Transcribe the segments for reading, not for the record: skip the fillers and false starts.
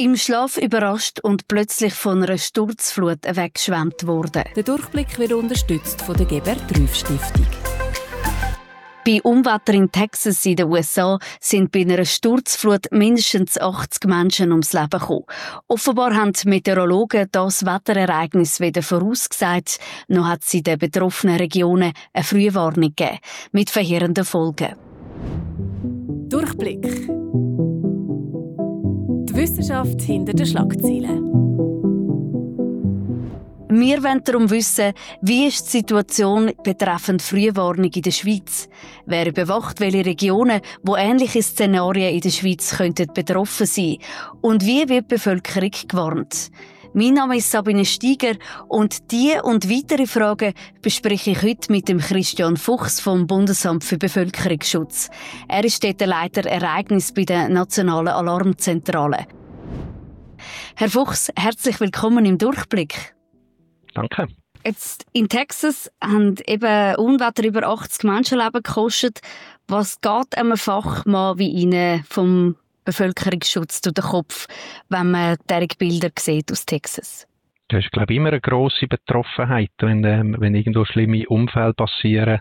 Im Schlaf überrascht und plötzlich von einer Sturzflut weggeschwemmt worden. Der Durchblick wird unterstützt von der Gebert Rüff Stiftung. Bei Unwetter in Texas in den USA sind bei einer Sturzflut mindestens 80 Menschen ums Leben gekommen. Offenbar haben die Meteorologen das Wetterereignis weder vorausgesagt, noch hat sie den betroffenen Regionen eine Frühwarnung gegeben, mit verheerenden Folgen. Durchblick. Die Wissenschaft hinter den Schlagzeilen. Wir wollen darum wissen, wie ist die Situation betreffend Frühwarnung in der Schweiz? Wer überwacht welche Regionen, wo ähnliche Szenarien in der Schweiz könnten betroffen sein? Und wie wird die Bevölkerung gewarnt? Mein Name ist Sabine Steiger und diese und weitere Fragen bespreche ich heute mit dem Christian Fuchs vom Bundesamt für Bevölkerungsschutz. Er ist dort der Leiter Ereignis bei der Nationalen Alarmzentrale. Herr Fuchs, herzlich willkommen im Durchblick. Danke. Jetzt in Texas haben eben Unwetter über 80 Menschenleben gekostet. Was geht einem Fachmann wie Ihnen vom Bevölkerungsschutz durch den Kopf, wenn man diese Bilder sieht aus Texas? Das ist, glaube ich, immer eine grosse Betroffenheit, wenn irgendwo schlimme Unfälle passieren.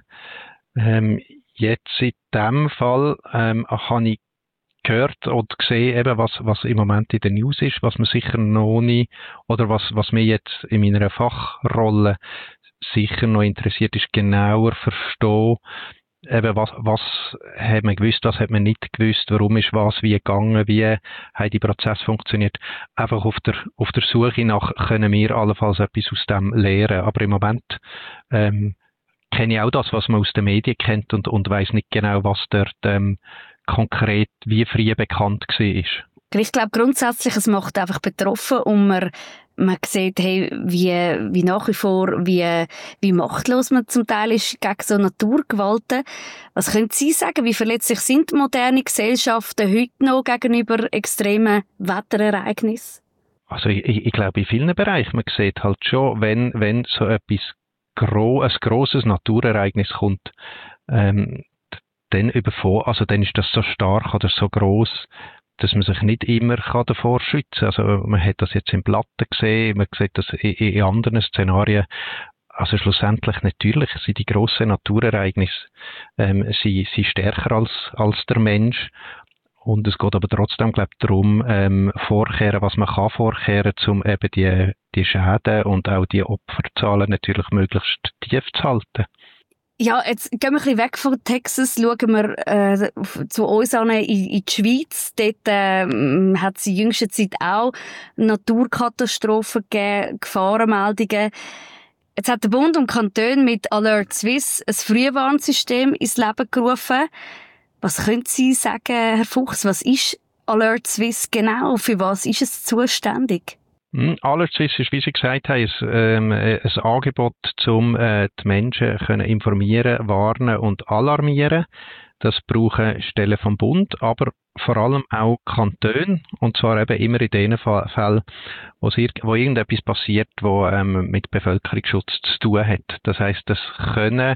Jetzt in diesem Fall habe ich gehört oder gesehen, eben, was im Moment in der News ist, was man sicher noch nicht, oder was mir jetzt in meiner Fachrolle sicher noch interessiert, ist genauer verstehen, eben, was hat man gewusst, was hat man nicht gewusst, warum ist was wie gegangen, wie hat die Prozess funktioniert. Einfach auf der Suche nach können wir allenfalls etwas aus dem lernen. Aber im Moment kenne ich auch das, was man aus den Medien kennt und weiss nicht genau, was dort konkret wie früh bekannt war. Ich glaube grundsätzlich, es macht einfach betroffen und man sieht, hey, wie nach wie vor, wie machtlos man zum Teil ist gegen so Naturgewalten. Was können Sie sagen, wie verletzlich sind moderne Gesellschaften heute noch gegenüber extremen Wetterereignissen? Also ich glaube in vielen Bereichen, man sieht halt schon, wenn so etwas ein grosses Naturereignis kommt, dann ist das so stark oder so gross, dass man sich nicht immer davor schützen kann. Also man hat das jetzt in Platten gesehen, man sieht das in anderen Szenarien. Also schlussendlich natürlich sind die grossen Naturereignisse sie stärker als der Mensch. Und es geht aber trotzdem, glaube ich, darum, vorkehren, was man kann vorkehren, um eben die Schäden und auch die Opferzahlen natürlich möglichst tief zu halten. Ja, jetzt gehen wir ein bisschen weg von Texas, schauen wir zu uns an in die Schweiz. Dort hat es in jüngster Zeit auch Naturkatastrophen gegeben, Gefahrenmeldungen. Jetzt hat der Bund und Kanton mit Alert Swiss ein Frühwarnsystem ins Leben gerufen. Was können Sie sagen, Herr Fuchs, was ist Alert Swiss genau? Für was ist es zuständig? Alert Swiss ist, wie Sie gesagt haben, ein Angebot, um die Menschen können informieren, warnen und alarmieren. Das brauchen Stellen vom Bund, aber vor allem auch Kantone, und zwar eben immer in den Fällen, wo irgendetwas passiert, wo mit Bevölkerungsschutz zu tun hat. Das heisst, das können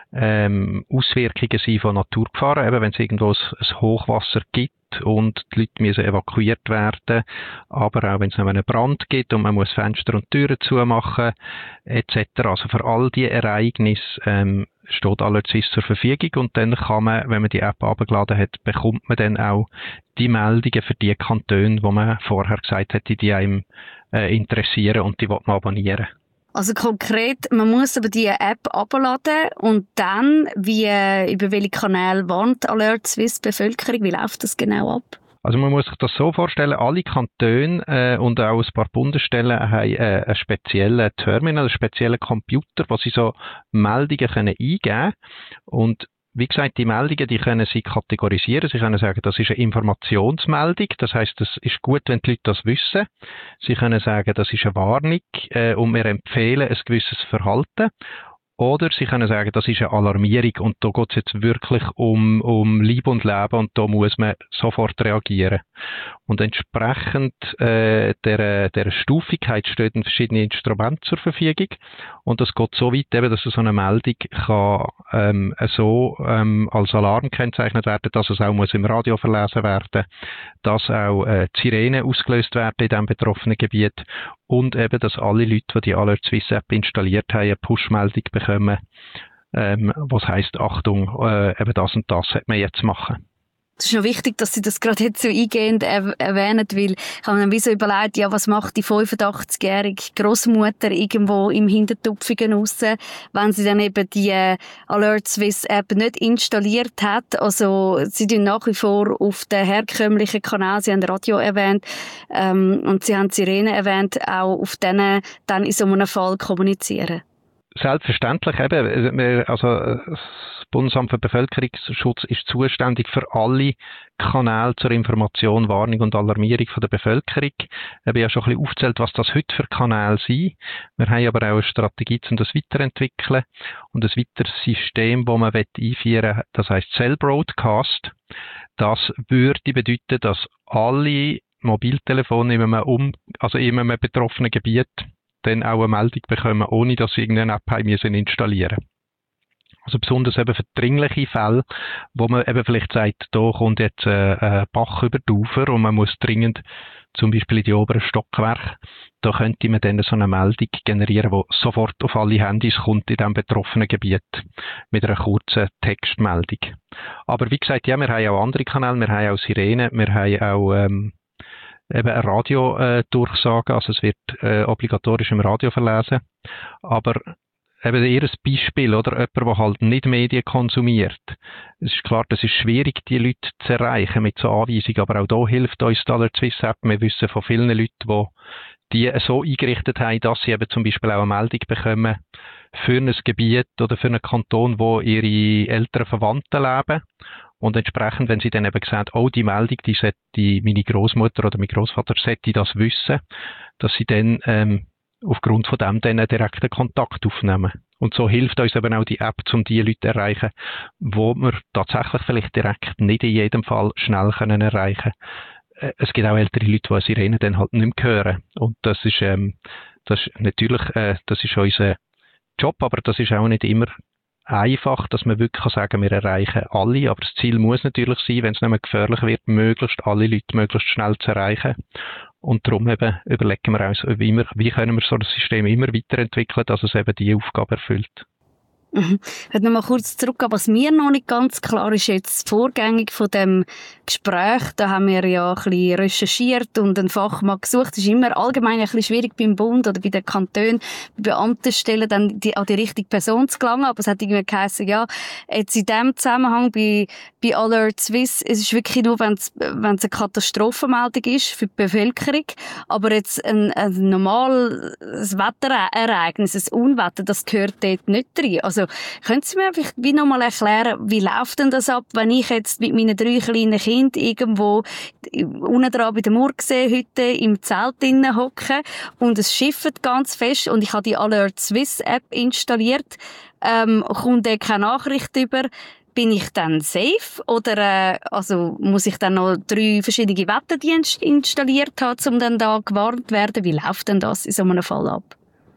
Auswirkungen sein von Naturgefahren, eben wenn es irgendwo ein Hochwasser gibt und die Leute müssen evakuiert werden, aber auch wenn es noch einen Brand gibt und man muss Fenster und Türen zumachen etc. Also für all diese Ereignisse steht Alert Swiss zur Verfügung, und dann kann man, wenn man die App abgeladen hat, bekommt man dann auch die Meldungen für die Kantone, wo man vorher gesagt hat, die einem interessieren und die will man abonnieren. Also konkret, man muss aber die App abladen und dann, über welche Kanäle warnt Alert Swiss die Bevölkerung? Wie läuft das genau ab? Also man muss sich das so vorstellen, alle Kantone und auch ein paar Bundesstellen haben einen speziellen Terminal, einen speziellen Computer, wo sie so Meldungen eingeben können. Und wie gesagt, die Meldungen, die können Sie kategorisieren. Sie können sagen, das ist eine Informationsmeldung. Das heisst, es ist gut, wenn die Leute das wissen. Sie können sagen, das ist eine Warnung und wir empfehlen ein gewisses Verhalten. Oder Sie können sagen, das ist eine Alarmierung und da geht es jetzt wirklich um Leib und Leben und da muss man sofort reagieren. Und entsprechend der Stufigkeit stehen verschiedene Instrumente zur Verfügung und das geht so weit, eben, dass so eine Meldung kann als Alarm gekennzeichnet werden, dass es auch muss im Radio verlesen werden, dass auch die Sirenen ausgelöst werden in diesem betroffenen Gebiet und eben, dass alle Leute, die Alert Swiss App installiert haben, eine Push-Meldung bekommen, was heisst, Achtung, eben das und das sollte man jetzt machen. Es ist noch wichtig, dass Sie das gerade jetzt so eingehend erwähnen, weil ich habe mir wie so überlegt, ja, was macht die 85-jährige Grossmutter irgendwo im Hintertupfigen raus, wenn sie dann eben die Alert Swiss App nicht installiert hat. Also sie tun nach wie vor auf den herkömmlichen Kanal, Sie haben Radio erwähnt und Sie haben Sirene erwähnt, auch auf denen dann in so einem Fall kommunizieren. Selbstverständlich eben, also das Bundesamt für Bevölkerungsschutz ist zuständig für alle Kanäle zur Information, Warnung und Alarmierung von der Bevölkerung. Ich habe ja schon ein bisschen aufgezählt, was das heute für Kanäle sind. Wir haben aber auch eine Strategie, um das weiterentwickeln. Und ein weiteres System, das man einführen will, das heisst Cell Broadcast. Das würde bedeuten, dass alle Mobiltelefone in einem betroffenen Gebiet dann auch eine Meldung bekommen, ohne dass sie irgendeine App haben müssen installieren. Also besonders eben für dringliche Fälle, wo man eben vielleicht sagt, da kommt jetzt ein Bach über die Ufer und man muss dringend zum Beispiel in die oberen Stockwerke, da könnte man dann so eine Meldung generieren, die sofort auf alle Handys kommt in diesem betroffenen Gebiet mit einer kurzen Textmeldung. Aber wie gesagt, ja, wir haben auch andere Kanäle, wir haben auch Sirenen, wir haben auch eben eine Radiodurchsage, also es wird obligatorisch im Radio verlesen. Aber eben eher ein Beispiel, oder? Jemand, der halt nicht Medien konsumiert. Es ist klar, das ist schwierig, die Leute zu erreichen mit so Anweisungen, aber auch da hilft uns die Alert Swiss App. Wir wissen von vielen Leuten, die so eingerichtet haben, dass sie eben zum Beispiel auch eine Meldung bekommen für ein Gebiet oder für einen Kanton, wo ihre älteren Verwandten leben. Und entsprechend, wenn sie dann eben sagen, oh, die Meldung, die sollte meine Großmutter oder mein Großvater sollte das wissen, dass sie dann aufgrund von dem dann einen direkten Kontakt aufnehmen. Und so hilft uns eben auch die App, um die Leute zu erreichen, wo wir tatsächlich vielleicht direkt nicht in jedem Fall schnell können erreichen. Es gibt auch ältere Leute, die eine Sirene dann halt nicht mehr hören. Und das ist natürlich, das ist unser Job, aber das ist auch nicht immer einfach, dass man wirklich sagen kann, wir erreichen alle, aber das Ziel muss natürlich sein, wenn es nicht mehr gefährlich wird, möglichst alle Leute möglichst schnell zu erreichen. Und darum eben überlegen wir uns, wie können wir so das System immer weiterentwickeln, dass es eben diese Aufgabe erfüllt. Ich will noch mal kurz zurückgehen, was mir noch nicht ganz klar ist, jetzt vorgängig von dem Gespräch, da haben wir ja ein bisschen recherchiert und einen Fachmann gesucht. Es ist immer allgemein ein bisschen schwierig beim Bund oder bei den Kantonen, bei Beamtenstellen dann an die richtige Person zu gelangen, aber es hat irgendwie geheißen, ja, jetzt in diesem Zusammenhang bei Alert Swiss, es ist wirklich nur, wenn es eine Katastrophenmeldung ist für die Bevölkerung, aber jetzt ein normales Wetterereignis, ein Unwetter, das gehört dort nicht rein. Also, können Sie mir einfach wie noch mal erklären, wie läuft denn das ab, wenn ich jetzt mit meinen 3 kleinen Kindern irgendwo unten dran bei der Murgsee-Hütte im Zelt drinnen hocke und es schifft ganz fest und ich habe die Alert Swiss App installiert, kommt da keine Nachricht über, bin ich dann safe oder also muss ich dann noch 3 verschiedene Wetterdienste installiert haben, um dann da gewarnt zu werden? Wie läuft denn das in so einem Fall ab?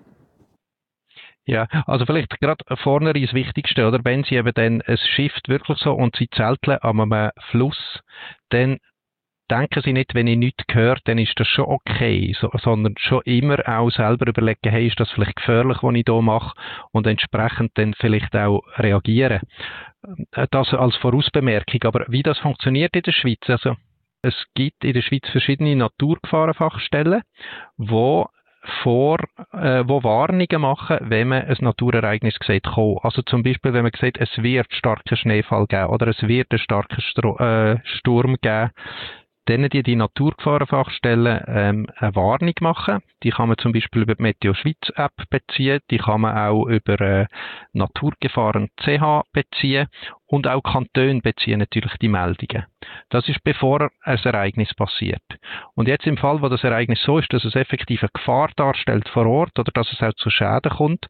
Ja, also vielleicht gerade vorne das Wichtigste, oder? Wenn Sie eben dann, es schifft wirklich so und Sie zelteln an einem Fluss, dann denken Sie nicht, wenn ich nichts höre, dann ist das schon okay, sondern schon immer auch selber überlegen, hey, ist das vielleicht gefährlich, was ich hier mache, und entsprechend dann vielleicht auch reagieren. Das als Vorausbemerkung. Aber wie das funktioniert in der Schweiz, also es gibt in der Schweiz verschiedene Naturgefahrenfachstellen, wo Warnungen machen, wenn man ein Naturereignis sieht kommen. Also zum Beispiel, wenn man sieht, es wird starken Schneefall geben oder es wird einen starken Sturm geben, dann die Naturgefahrenfachstellen eine Warnung machen. Die kann man zum Beispiel über die Meteo Schweiz App beziehen, die kann man auch über Naturgefahren.ch beziehen und auch Kantone beziehen natürlich die Meldungen. Das ist bevor ein Ereignis passiert. Und jetzt im Fall, wo das Ereignis so ist, dass es effektiv eine Gefahr darstellt vor Ort oder dass es auch zu Schäden kommt,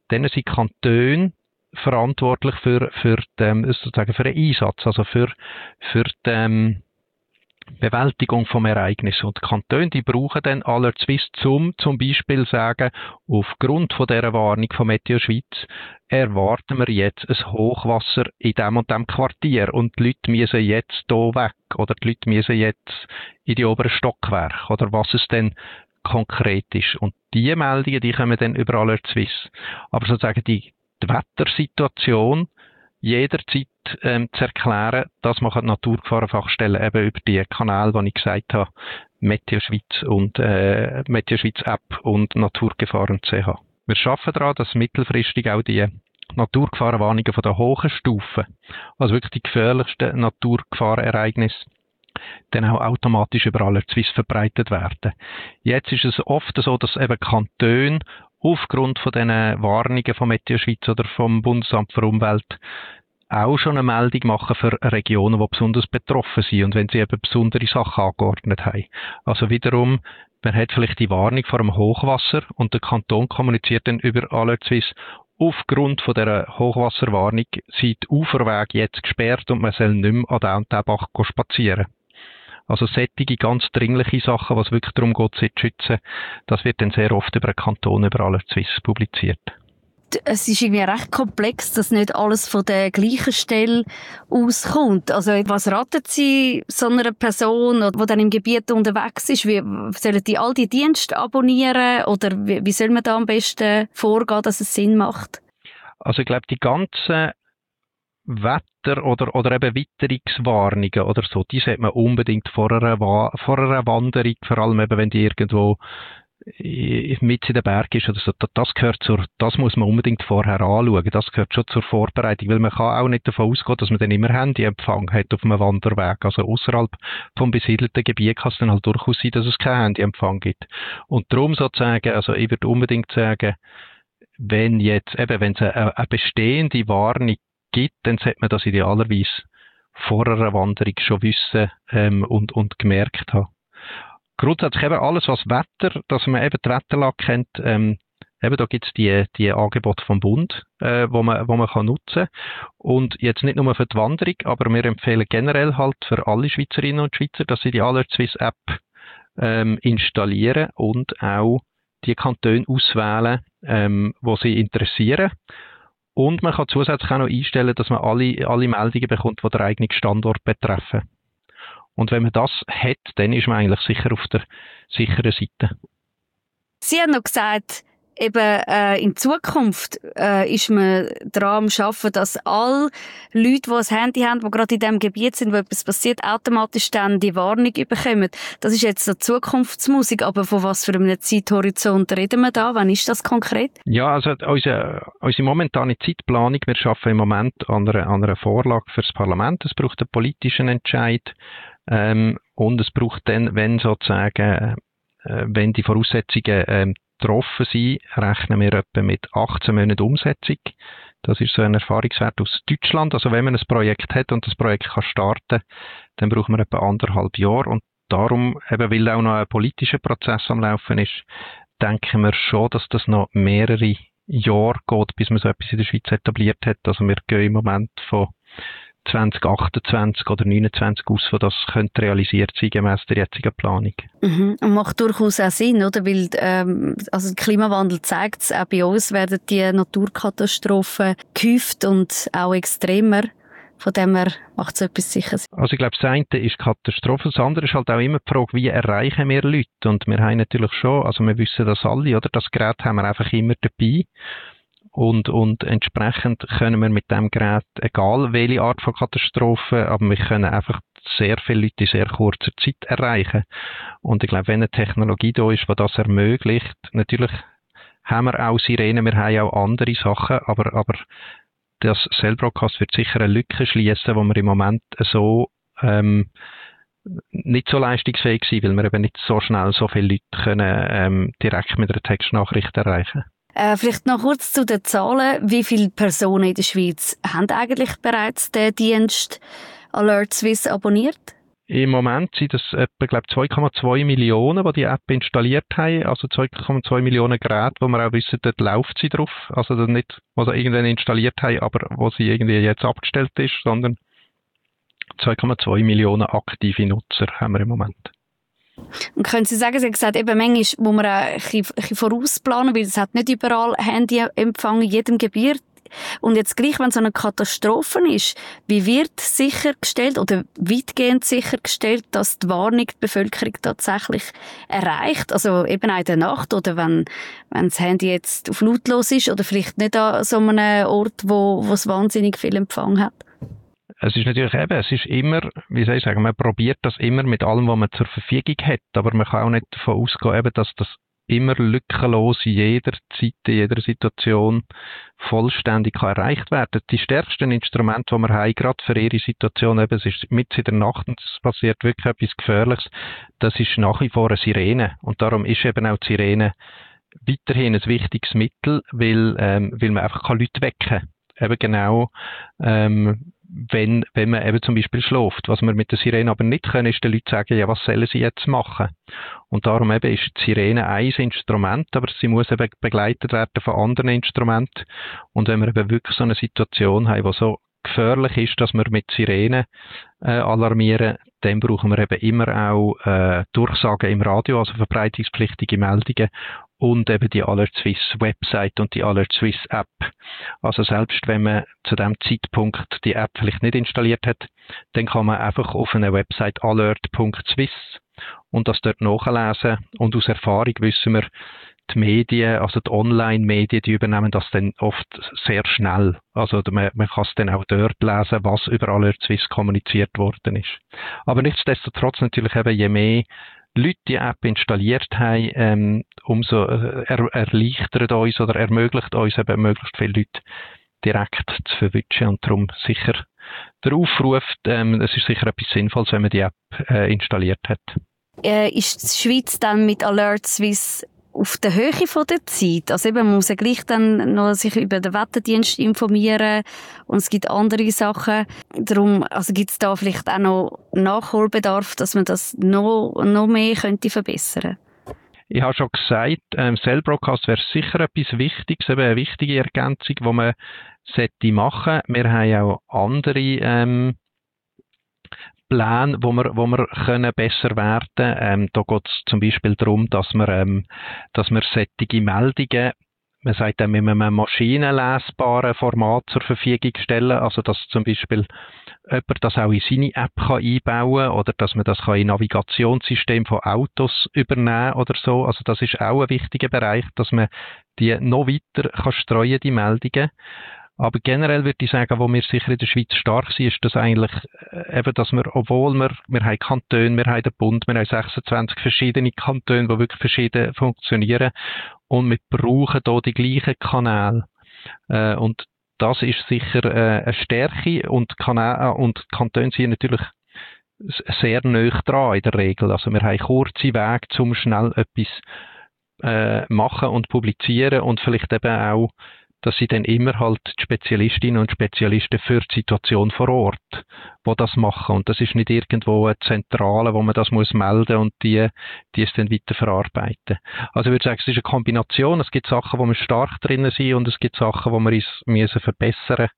dann sind Kantone verantwortlich für den Einsatz, also für die Bewältigung vom Ereignis. Und die Kantone, die brauchen dann Alert Suisse zum Beispiel sagen, aufgrund von dieser Warnung von Meteo Schweiz erwarten wir jetzt ein Hochwasser in dem und dem Quartier und die Leute müssen jetzt hier weg oder die Leute müssen jetzt in die oberen Stockwerke oder was es denn konkret ist. Und die Meldungen, die kommen dann über Alert Suisse. Aber sozusagen die Wettersituation jederzeit zu erklären, das machen die Naturgefahrenfachstellen eben über die Kanäle, die ich gesagt habe, Meteo Schweiz und Meteo Schweiz App und Naturgefahren.ch. Wir arbeiten daran, dass mittelfristig auch die Naturgefahrenwarnungen von der hohen Stufe, also wirklich die gefährlichsten Naturgefahrereignisse, dann auch automatisch über Alert Suisse verbreitet werden. Jetzt ist es oft so, dass eben Kantone aufgrund von diesen Warnungen von Meteo Schweiz oder vom Bundesamt für Umwelt auch schon eine Meldung machen für Regionen, die besonders betroffen sind und wenn sie eben besondere Sachen angeordnet haben. Also wiederum, man hat vielleicht die Warnung vor einem Hochwasser und der Kanton kommuniziert dann über Alert Suisse, aufgrund von dieser Hochwasserwarnung sind die Uferwege jetzt gesperrt und man soll nicht mehr an den und den Bach spazieren. Also solche ganz dringliche Sachen, was wirklich darum geht, sie zu schützen, das wird dann sehr oft über den Kanton, über Alert Suisse publiziert. Es ist irgendwie recht komplex, dass nicht alles von der gleichen Stelle auskommt. Also was raten Sie so einer Person, die dann im Gebiet unterwegs ist? Wie sollen die all die Dienste abonnieren oder wie soll man da am besten vorgehen, dass es Sinn macht? Also ich glaube, die ganzen Wetter- oder eben Witterungswarnungen oder so, die sollte man unbedingt vor einer Wanderung, vor allem eben, wenn die irgendwo mit in den Berg ist oder so, das muss man unbedingt vorher anschauen. Das gehört schon zur Vorbereitung, weil man kann auch nicht davon ausgehen, dass man dann immer Handyempfang hat auf einem Wanderweg. Also außerhalb vom besiedelten Gebiet kann es dann halt durchaus sein, dass es keinen Handyempfang gibt. Und darum sozusagen, also ich würde unbedingt sagen, wenn es eine bestehende Warnung gibt, dann sollte man das idealerweise vor einer Wanderung schon wissen und gemerkt haben. Grundsätzlich eben alles, was Wetter, dass man eben die Wetterlage kennt, eben da gibt's die Angebote vom Bund, wo man kann nutzen. Und jetzt nicht nur für die Wanderung, aber wir empfehlen generell halt für alle Schweizerinnen und Schweizer, dass sie die Alert Suisse App installieren und auch die Kantone auswählen, wo sie interessieren. Und man kann zusätzlich auch noch einstellen, dass man alle Meldungen bekommt, die den eigenen Standort betreffen. Und wenn man das hat, dann ist man eigentlich sicher auf der sicheren Seite. Sie haben noch gesagt, eben in Zukunft ist man daran am Arbeiten, dass alle Leute, die ein Handy haben, die gerade in dem Gebiet sind, wo etwas passiert, automatisch dann die Warnung bekommen. Das ist jetzt eine Zukunftsmusik, aber von was für einem Zeithorizont reden wir da? Wann ist das konkret? Ja, also unsere momentane Zeitplanung, wir arbeiten im Moment an einer Vorlage für das Parlament. Es braucht einen politischen Entscheid und es braucht dann, wenn die Voraussetzungen getroffen sind, rechnen wir etwa mit 18 Monaten Umsetzung. Das ist so ein Erfahrungswert aus Deutschland. Also wenn man ein Projekt hat und das Projekt kann starten, dann braucht man etwa 1,5 Jahre. Und darum, eben weil auch noch ein politischer Prozess am Laufen ist, denken wir schon, dass das noch mehrere Jahre geht, bis man so etwas in der Schweiz etabliert hat. Also wir gehen im Moment von 2028 oder 2029 aus, wo das könnte realisiert sein gemäss der jetzigen Planung. Mhm. Und macht durchaus auch Sinn, oder? Weil also der Klimawandel zeigt es, auch bei uns werden die Naturkatastrophen gehäuft und auch extremer. Von dem her macht es etwas sicher Sinn. Also ich glaube, das eine ist Katastrophe, das andere ist halt auch immer die Frage, wie erreichen wir Leute? Und wir haben natürlich schon, also wir wissen das alle, oder? Das Gerät haben wir einfach immer dabei. Und entsprechend können wir mit dem Gerät, egal welche Art von Katastrophe, aber wir können einfach sehr viele Leute in sehr kurzer Zeit erreichen. Und ich glaube, wenn eine Technologie da ist, die das ermöglicht, natürlich haben wir auch Sirenen, wir haben auch andere Sachen, aber das Cell Broadcast wird sicher eine Lücke schließen, wo wir im Moment so nicht so leistungsfähig sind, weil wir eben nicht so schnell so viele Leute können direkt mit einer Textnachricht erreichen. Vielleicht noch kurz zu den Zahlen. Wie viele Personen in der Schweiz haben eigentlich bereits den Dienst Alert Suisse abonniert? Im Moment sind es etwa 2,2 Millionen, die App installiert haben. Also 2,2 Millionen Geräte, wo wir auch wissen, dort läuft sie drauf. Also nicht, was sie irgendwann installiert haben, aber wo sie irgendwie jetzt abgestellt ist, sondern 2,2 Millionen aktive Nutzer haben wir im Moment. Und können Sie sagen, Sie haben gesagt, eben manchmal muss man auch ein bisschen vorausplanen, weil es hat nicht überall Handyempfang in jedem Gebiet. Und jetzt gleich, wenn so eine Katastrophe ist, wie wird sichergestellt oder weitgehend sichergestellt, dass die Warnung die Bevölkerung tatsächlich erreicht? Also eben auch in der Nacht oder wenn das Handy jetzt auf lautlos ist oder vielleicht nicht an so einem Ort, wo es wahnsinnig viel Empfang hat? Es ist natürlich es ist immer, wie soll ich sagen, man probiert das immer mit allem, was man zur Verfügung hat, aber man kann auch nicht davon ausgehen, dass das immer lückenlos in jeder Zeit, in jeder Situation vollständig erreicht werden kann. Die stärksten Instrumente, die wir haben, gerade für ihre Situation, es ist mitten in der Nacht und es passiert wirklich etwas Gefährliches, das ist nach wie vor eine Sirene. Und darum ist eben auch die Sirene weiterhin ein wichtiges Mittel, weil man einfach Leute wecken kann. Eben genau, wenn man eben zum Beispiel schläft. Was wir mit der Sirene aber nicht können, ist den Leuten sagen, ja, was sollen sie jetzt machen? Und darum eben ist die Sirene ein Instrument, aber sie muss eben begleitet werden von anderen Instrumenten. Und wenn wir eben wirklich so eine Situation haben, die so gefährlich ist, dass wir mit Sirene alarmieren, dann brauchen wir eben immer auch Durchsagen im Radio, also verbreitungspflichtige Meldungen und eben die Alert Swiss Website und die Alert Swiss App. Also selbst wenn man zu dem Zeitpunkt die App vielleicht nicht installiert hat, dann kann man einfach auf einer Website alert.swiss und das dort nachlesen. Und aus Erfahrung wissen wir, die Medien, also die Online-Medien, die übernehmen das dann oft sehr schnell. Also man kann es dann auch dort lesen, was über Alert Swiss kommuniziert worden ist. Aber nichtsdestotrotz natürlich eben, je mehr Leute die App installiert haben, umso erleichtert uns oder ermöglicht uns eben möglichst viele Leute direkt zu verwischen. Und darum sicher der Aufruf, es ist sicher etwas Sinnvolles, wenn man die App installiert hat. Ist die Schweiz dann mit Alert Swiss auf der Höhe von der Zeit? Also eben, man muss ja gleich dann noch sich über den Wetterdienst informieren und es gibt andere Sachen. Darum, also gibt es da vielleicht auch noch Nachholbedarf, dass man das noch mehr könnte verbessern? Ich habe schon gesagt, Cell Broadcast wäre sicher etwas Wichtiges, eben eine wichtige Ergänzung, die man machen sollte. Wir haben auch andere Pläne, wo wir können besser werden können. Da geht es zum Beispiel darum, dass wir solche Meldungen, man sagt dann, mit einem maschinenlesbaren Format zur Verfügung stellen, also dass zum Beispiel jemand das auch in seine App kann einbauen oder dass man das in Navigationssystem von Autos übernehmen oder so. Also das ist auch ein wichtiger Bereich, dass man die noch weiter kann streuen, die Meldungen. Aber generell würde ich sagen, wo wir sicher in der Schweiz stark sind, ist das eigentlich eben, dass wir, obwohl wir haben Kantone, wir haben den Bund, wir haben 26 verschiedene Kantone, die wirklich verschieden funktionieren und wir brauchen hier die gleichen Kanäle. Und das ist sicher eine Stärke und Kantone sind natürlich sehr nahe dran in der Regel. Also wir haben kurze Wege, um schnell etwas machen und publizieren und vielleicht eben auch, dass sie dann immer halt die Spezialistinnen und Spezialisten für die Situation vor Ort, die das machen. Und das ist nicht irgendwo eine Zentrale, wo man das muss melden und die es dann weiter verarbeiten. Also ich würde sagen, es ist eine Kombination. Es gibt Sachen, wo wir stark drinnen sind und es gibt Sachen, wo wir uns müssen verbessern,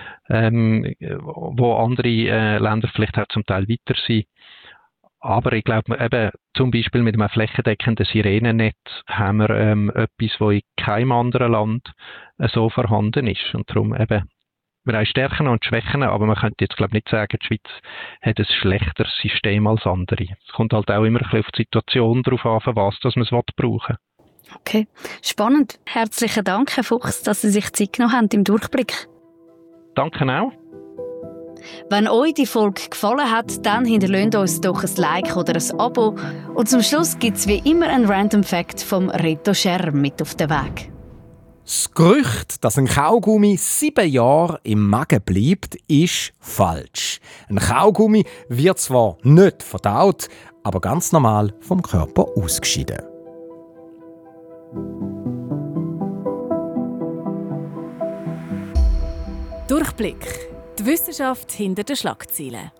wo andere Länder vielleicht auch zum Teil weiter sind. Aber ich glaube, eben, zum Beispiel mit einem flächendeckenden Sirenennetz haben wir etwas, was in keinem anderen Land so vorhanden ist. Und darum eben, wir haben Stärken und Schwächen, aber man könnte jetzt, glaube ich, nicht sagen, die Schweiz hat ein schlechteres System als andere. Es kommt halt auch immer ein bisschen auf die Situation drauf an, für was dass man es brauchen will. Okay, spannend. Herzlichen Dank, Herr Fuchs, dass Sie sich Zeit genommen haben im Durchblick. Danke auch. Wenn euch die Folge gefallen hat, dann hinterlasst uns doch ein Like oder ein Abo. Und zum Schluss gibt es wie immer einen Random Fact vom Reto Scherm mit auf den Weg. Das Gerücht, dass ein Kaugummi 7 Jahre im Magen bleibt, ist falsch. Ein Kaugummi wird zwar nicht verdaut, aber ganz normal vom Körper ausgeschieden. Durchblick. Die Wissenschaft hinter den Schlagzeilen.